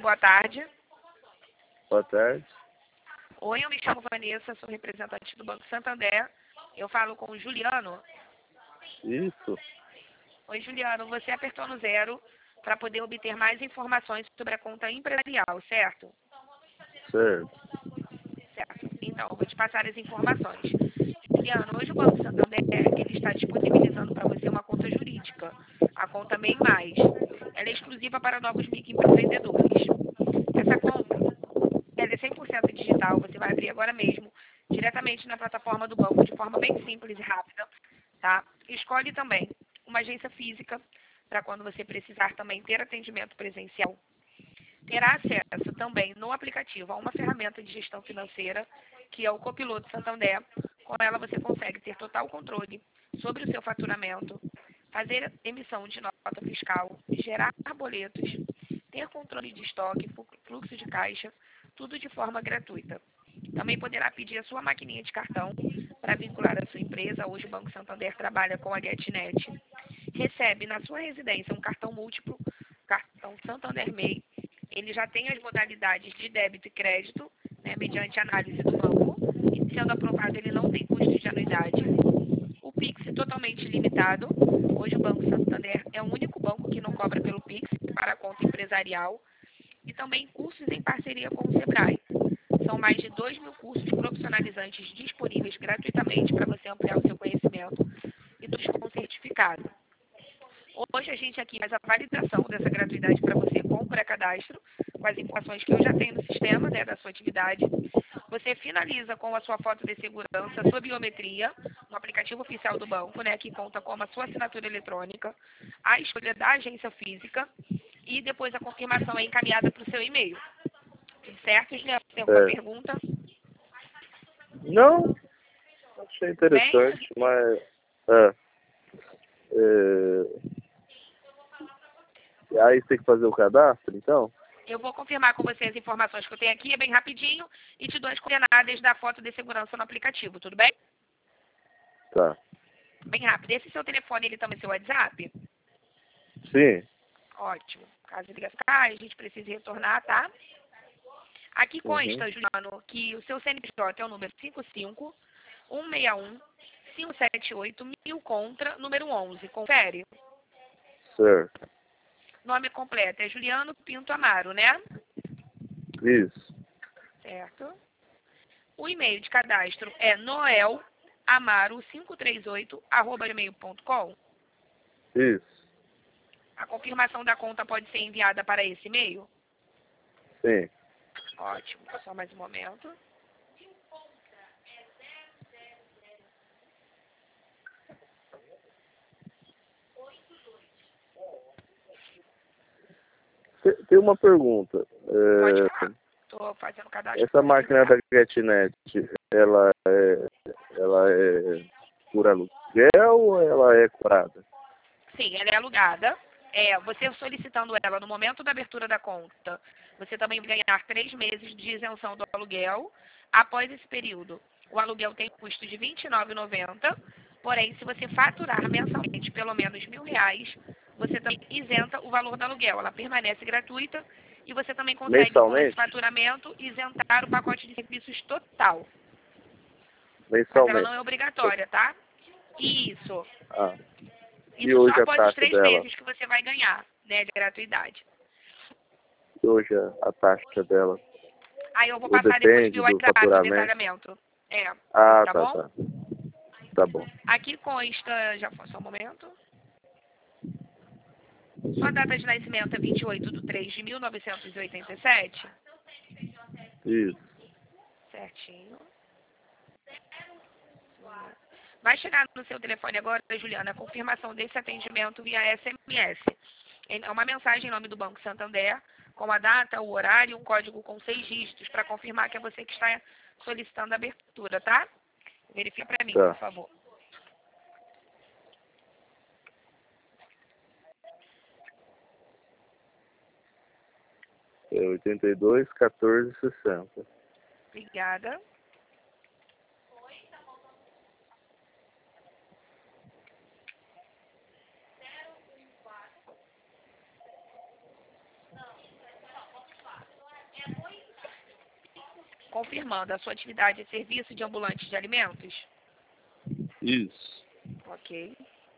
boa tarde. Boa tarde. Oi, eu me chamo Vanessa, sou representante do Banco Santander. Eu falo com o Juliano. Isso. Oi, Juliano, você apertou no 0 para poder obter mais informações sobre a conta empresarial, certo? Certo. Certo. Então, eu vou te passar as informações. Juliano, hoje o Banco Santander ele está disponibilizando para você uma conta jurídica, a conta MEI+. Ela é exclusiva para novos microempreendedores. Essa conta ela é 100% digital, você vai abrir agora mesmo, diretamente na plataforma do banco, de forma bem simples e rápida, tá? Escolhe também uma agência física, para quando você precisar também ter atendimento presencial. Terá acesso também no aplicativo a uma ferramenta de gestão financeira, que é o Copiloto Santander. Com ela você consegue ter total controle sobre o seu faturamento, fazer emissão de nota fiscal, gerar boletos, ter controle de estoque, fluxo de caixa, tudo de forma gratuita. Também poderá pedir a sua maquininha de cartão para vincular a sua empresa. Hoje o Banco Santander trabalha com a GetNet. Recebe na sua residência um cartão múltiplo, cartão Santander MEI. Ele já tem as modalidades de débito e crédito, né, mediante análise do banco. E sendo aprovado, ele não tem custo de anuidade. O Pix é totalmente limitado. Hoje o Banco Santander é o único banco que não cobra pelo Pix para a conta empresarial. E também cursos em parceria com o Sebrae. São mais de 2.000 cursos profissionalizantes disponíveis gratuitamente para você ampliar o seu conhecimento e todos com certificado. Hoje a gente aqui faz a validação dessa gratuidade para você com o pré-cadastro, com as informações que eu já tenho no sistema, né, da sua atividade. Você finaliza com a sua foto de segurança, sua biometria, no aplicativo oficial do banco, né, que conta com a sua assinatura eletrônica, a escolha da agência física e depois a confirmação é encaminhada para o seu e-mail. Tudo certo, Juliano? Tem alguma pergunta? Não, achei interessante, Bem, mas... Aí tem que fazer o cadastro, então? eu vou confirmar com você as informações que eu tenho aqui, é bem rapidinho, e te dou as coordenadas da foto de segurança no aplicativo, tudo bem? Tá. Bem rápido. Esse seu telefone, ele também é seu WhatsApp? Sim. Ótimo. Caso liga ficar, a gente precisa retornar, tá? Aqui consta, Juliano, que o seu CNPJ é o número 55 161 578 1000 contra, número 11. Confere. Certo. Nome completo é Juliano Pinto Amaro, né? Isso. Certo. O e-mail de cadastro é noelamaro538@gmail.com. Isso. A confirmação da conta pode ser enviada para esse e-mail? Sim. Ótimo. Só mais um momento. Tem uma pergunta. Pode falar. Estou fazendo cadastro. Essa máquina da GetNet, ela é por aluguel ou ela é comprada? Sim, ela é alugada. Você solicitando ela no momento da abertura da conta, você também vai ganhar 3 meses de isenção do aluguel. Após esse período, o aluguel tem custo de R$ 29,90. Porém, se você faturar mensalmente pelo menos R$ 1.000, você também isenta o valor do aluguel. Ela permanece gratuita e você também consegue, com esse Mensalmente? faturamento, isentar o pacote de serviços total. Mas ela não Mensalmente. é obrigatória, tá? Isso. Ah. E Isso só hoje a após os taxa 3 dela? meses que você vai ganhar, né, de gratuidade. E hoje a taxa dela? Aí eu vou Ou passar depois depende via do WhatsApp o faturamento? detalhamento. Ah, Tá tá, bom? tá. Tá bom. Aqui consta, já foi só um momento. Sua data de nascimento é 28/3/1987? Isso. Certinho. Vai chegar no seu telefone agora, Juliana, a confirmação desse atendimento via SMS. É uma mensagem em nome do Banco Santander, com a data, o horário e um código com 6 dígitos para confirmar que é você que está solicitando a abertura, tá? Verifique para mim, Tá. por favor. É 82 14 60. Obrigada. confirmando, a sua atividade é serviço de ambulante de alimentos? Isso. Ok.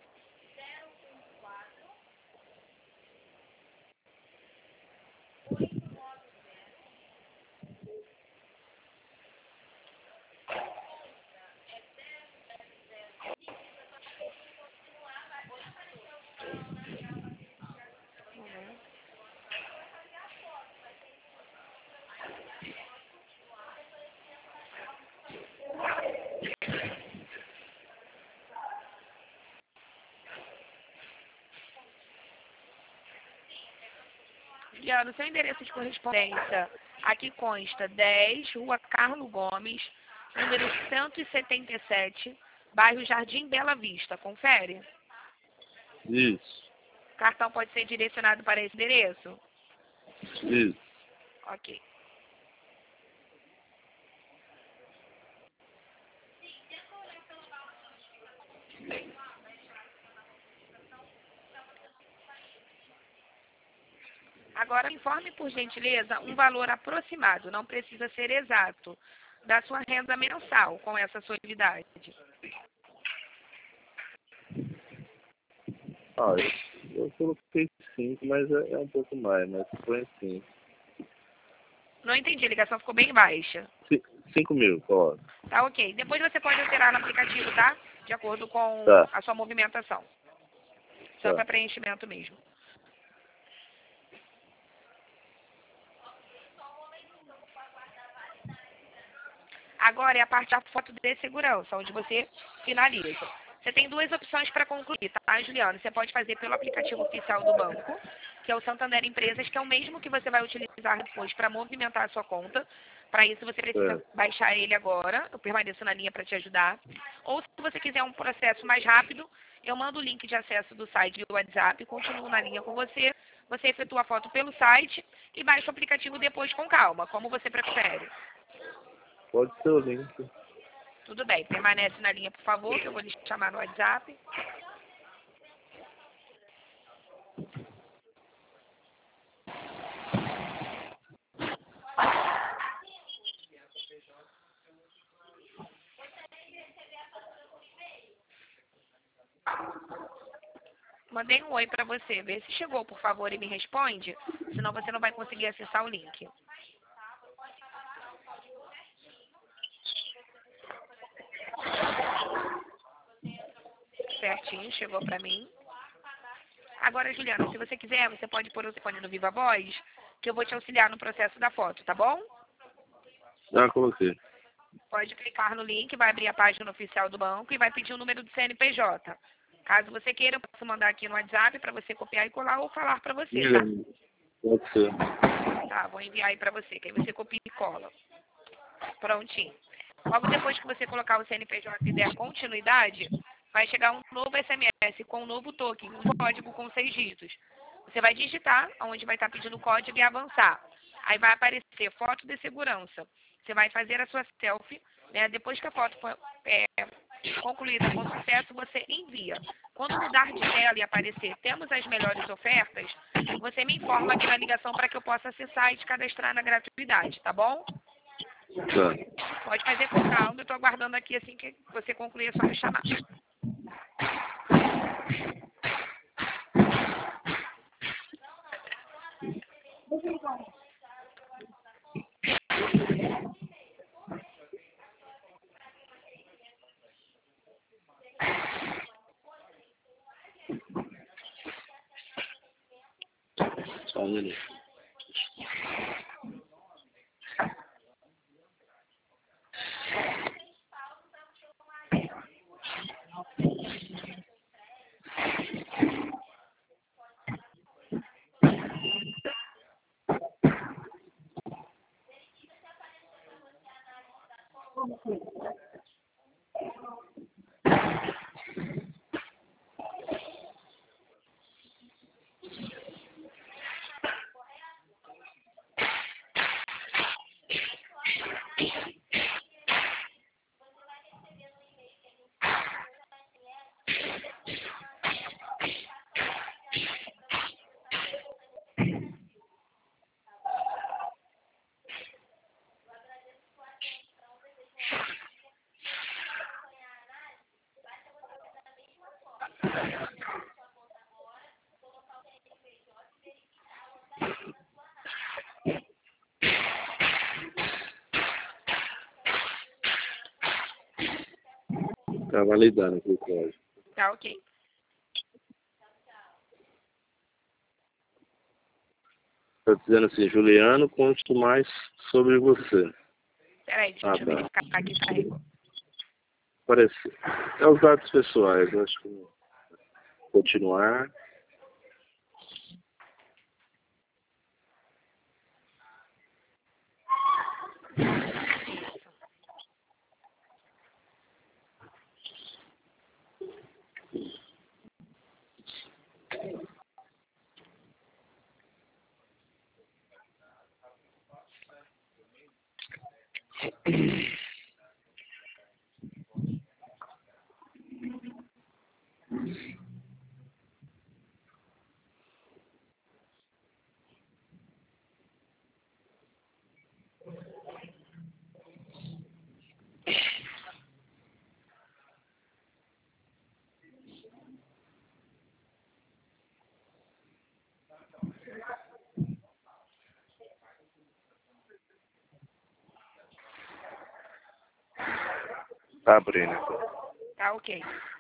Juliano, seu endereço de correspondência aqui consta 10, Rua Carlos Gomes, número 177, bairro Jardim Bela Vista. Confere? Isso. O cartão pode ser direcionado para esse endereço? Isso. Ok. Agora, informe, por gentileza, um valor aproximado, não precisa ser exato, da sua renda mensal com essa sua atividade. Ah, eu coloquei 5, mas é um pouco mais, mas foi 5. Não entendi, a ligação ficou bem baixa. 5 mil, pode. Tá ok. Depois você pode alterar no aplicativo, tá? De acordo com Tá. a sua movimentação. Só Tá. para preenchimento mesmo. Agora é a parte da foto de segurança, onde você finaliza. Você tem duas opções para concluir, tá, Juliano? Você pode fazer pelo aplicativo oficial do banco, que é o Santander Empresas, que é o mesmo que você vai utilizar depois para movimentar a sua conta. Para isso, você precisa baixar ele agora. Eu permaneço na linha para te ajudar. Ou, se você quiser um processo mais rápido, eu mando o link de acesso do site do WhatsApp, continuo na linha com você. Você efetua a foto pelo site e baixa o aplicativo depois com calma, como você prefere. Pode ser o link. Tudo bem, permanece na linha, por favor, que eu vou lhe chamar no WhatsApp. Mandei um oi para você. Vê se chegou, por favor, e me responde. Senão você não vai conseguir acessar o link. Certinho, chegou para mim. Agora, Juliana, se você quiser, você pode pôr o telefone no Viva Voz, que eu vou te auxiliar no processo da foto, tá bom? Já coloquei. Pode clicar no link, vai abrir a página oficial do banco e vai pedir o número do CNPJ. Caso você queira, eu posso mandar aqui no WhatsApp para você copiar e colar ou falar para você, tá? Pode ser. Tá, vou enviar aí para você, que aí você copia e cola. Prontinho. Logo depois que você colocar o CNPJ e der continuidade, vai chegar um novo SMS com um novo token, um código com 6 dígitos. Você vai digitar, onde vai estar pedindo o código e avançar. Aí vai aparecer foto de segurança. Você vai fazer a sua selfie, né? Depois que a foto for concluída com sucesso, você envia. Quando mudar de tela e aparecer temos as melhores ofertas, você me informa aqui na ligação para que eu possa acessar e te cadastrar na gratuidade, tá bom? Tá. Pode fazer com calma, eu estou aguardando aqui assim que você concluir, é só me chamar. Só um minuto. Tá validando aqui o código. Tá ok. Tá dizendo assim, Juliano, conte mais sobre você. Peraí, deixa eu verificar aqui se carregou. Parece. É os dados pessoais, acho que. Continuar. Tá abrindo. Tá ok.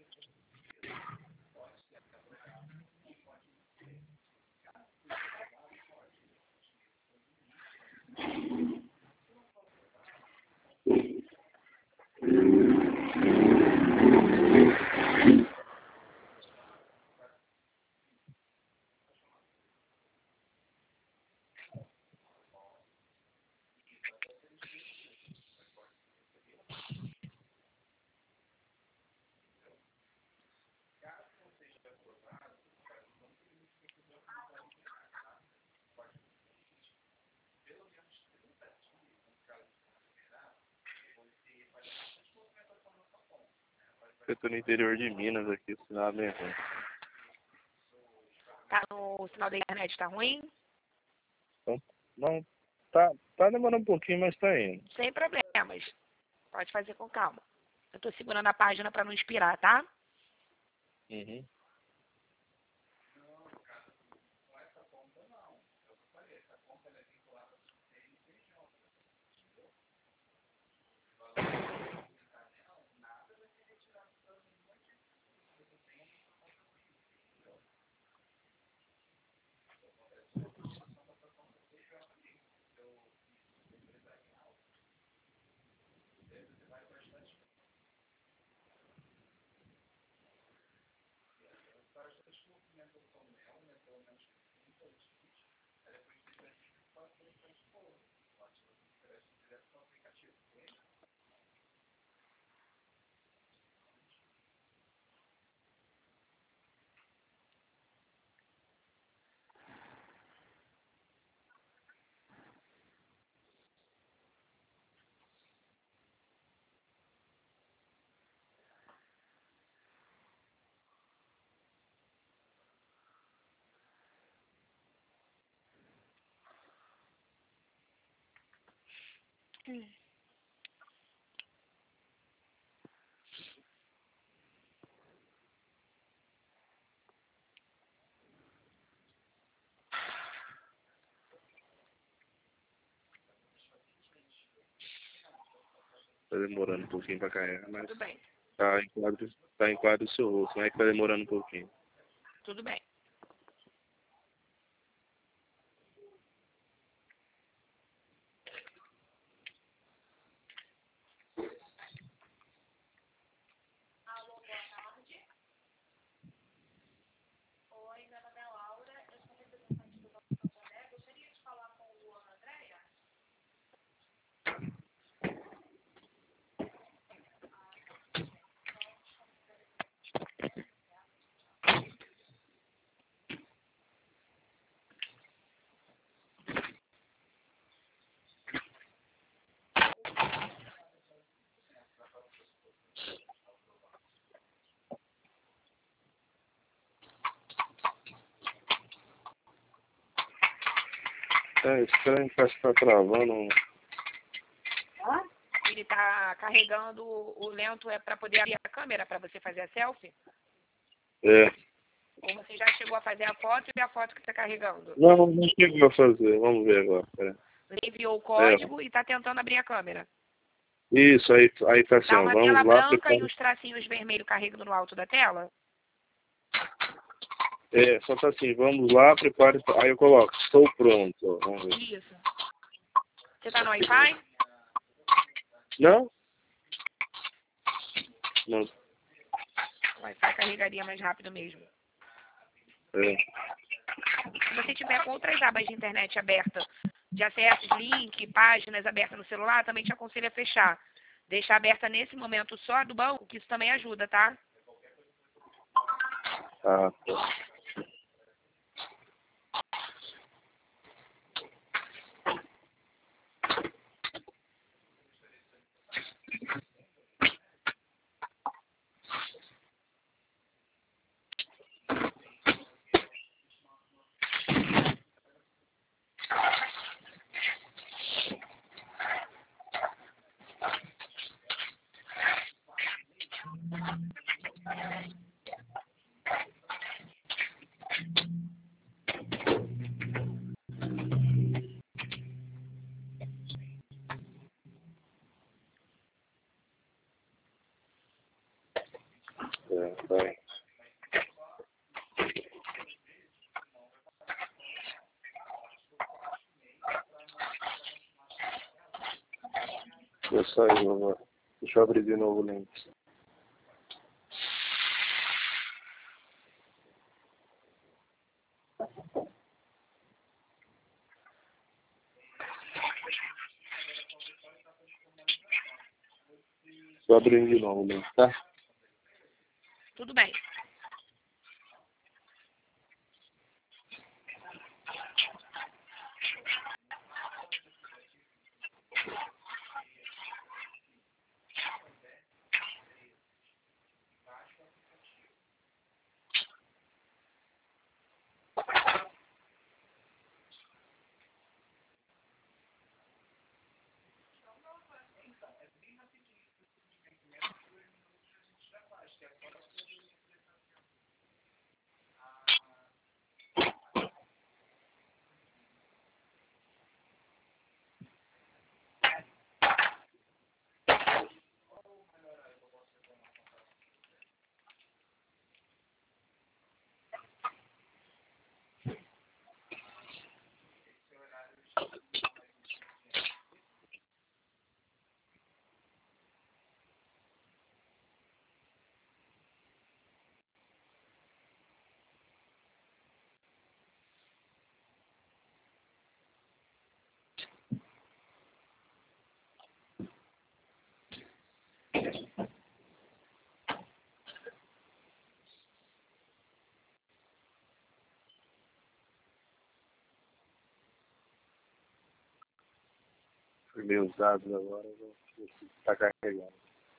Eu tô no interior de Minas aqui, o sinal é bem ruim. Tá no sinal da internet, tá ruim? Então, não, tá demorando um pouquinho, mas tá indo. Sem problemas. Pode fazer com calma. Eu tô segurando a página pra não expirar, tá? Uhum. Tá demorando um pouquinho pra carregar, mas Tudo bem. tá em quadro o seu rosto, mas é que tá demorando um pouquinho. Tudo bem. É estranho, parece que tá travando. Ele tá carregando o lento é pra poder abrir a câmera pra você fazer a selfie? É. Ou você já chegou a fazer a foto e a foto que está carregando? Não chegou a fazer. Vamos ver agora. Ele enviou o código e está tentando abrir a câmera. Isso, aí tá assim, Dá ó. uma Vamos tela lá, branca e prepara. os tracinhos vermelhos carregando no alto da tela? Só tá assim, vamos lá, prepare. Aí eu coloco, estou pronto. Ó, vamos ver. Isso. Você está no Wi-Fi? Não? Não. O Wi-Fi carregaria mais rápido mesmo. Se você tiver com outras abas de internet abertas, de acessos, link, páginas abertas no celular, também te aconselho a fechar. Deixar aberta nesse momento só a do banco, que isso também ajuda, tá? Ah, tá. Vai. Eu saí agora. Deixa eu abrir de novo o link. Estou abrindo de novo o link, tá? Tudo bem. Fui meio usado agora, está carregando.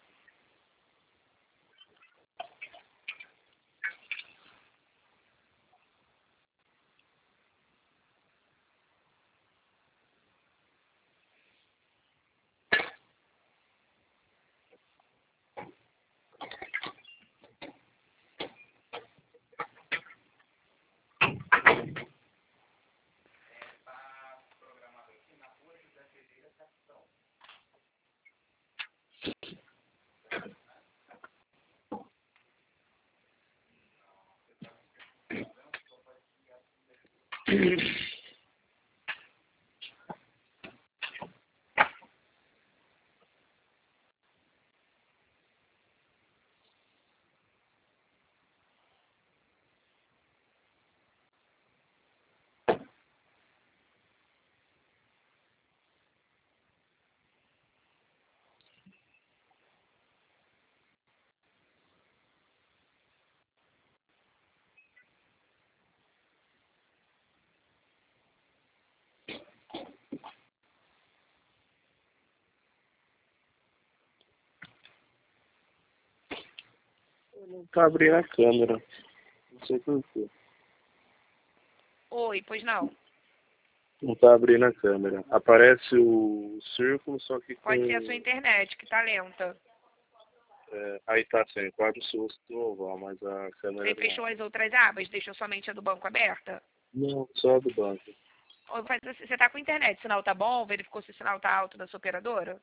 Não tá abrindo a câmera. Não sei por quê. Oi, pois não. Não tá abrindo a câmera. Aparece o círculo, só que com... Pode ser a sua internet, que tá lenta. Aí tá sem quadro susto do oval, mas a câmera Você fechou as outras abas? Deixou somente a do banco aberta? não, só a do banco. Você tá com internet? O sinal tá bom? Verificou se o sinal tá alto da sua operadora?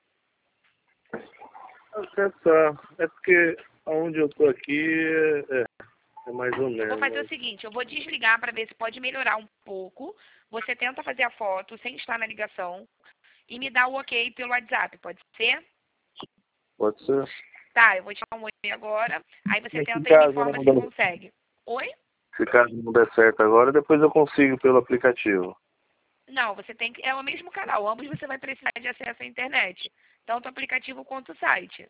Até tá. É porque onde eu tô aqui é mais ou Eu vou fazer o menos. seguinte, eu vou desligar para ver se pode melhorar um pouco. Você tenta fazer a foto sem estar na ligação e me dá o ok pelo WhatsApp, pode ser? Pode ser. Tá, eu vou te dar um oi agora, aí você Mas se tenta e me caso informa não se der, consegue. Oi? se caso não der certo agora, depois eu consigo pelo aplicativo. Não, você tem que. É o mesmo canal, ambos você vai precisar de acesso à internet. Tanto o aplicativo quanto o site.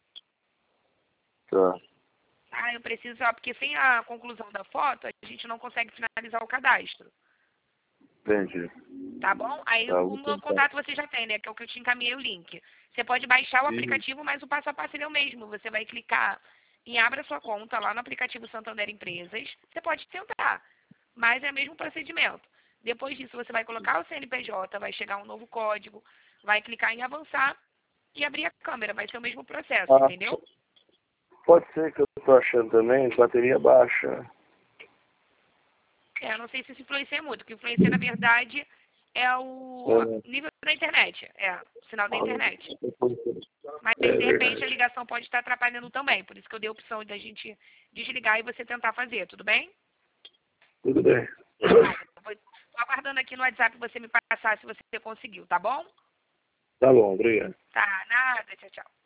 Tá, Ah, eu preciso, porque sem a conclusão da foto, a gente não consegue finalizar o cadastro. entendi. Tá bom? Aí Tá, o vou meu tentar. contato você já tem, né? Que é o que eu te encaminhei o link. Você pode baixar o E, aplicativo, mas o passo a passo ele é o mesmo. Você vai clicar em abra sua conta lá no aplicativo Santander Empresas. Você pode tentar, mas é o mesmo procedimento. Depois disso, você vai colocar o CNPJ, vai chegar um novo código, vai clicar em avançar e abrir a câmera. Vai ser o mesmo processo, ah, entendeu? pode ser que eu tô achando também bateria baixa. Eu não sei se isso influencia muito. O que influencia, na verdade, é o É, nível da internet. É, o sinal da internet. Mas, é de repente, a verdade. ligação pode estar atrapalhando também. Por isso que eu dei a opção da gente desligar e você tentar fazer, tudo bem? Tudo bem. Tô aguardando aqui no WhatsApp você me passar se você conseguiu, tá bom? Tá bom, obrigado. Tá, nada, tchau, tchau.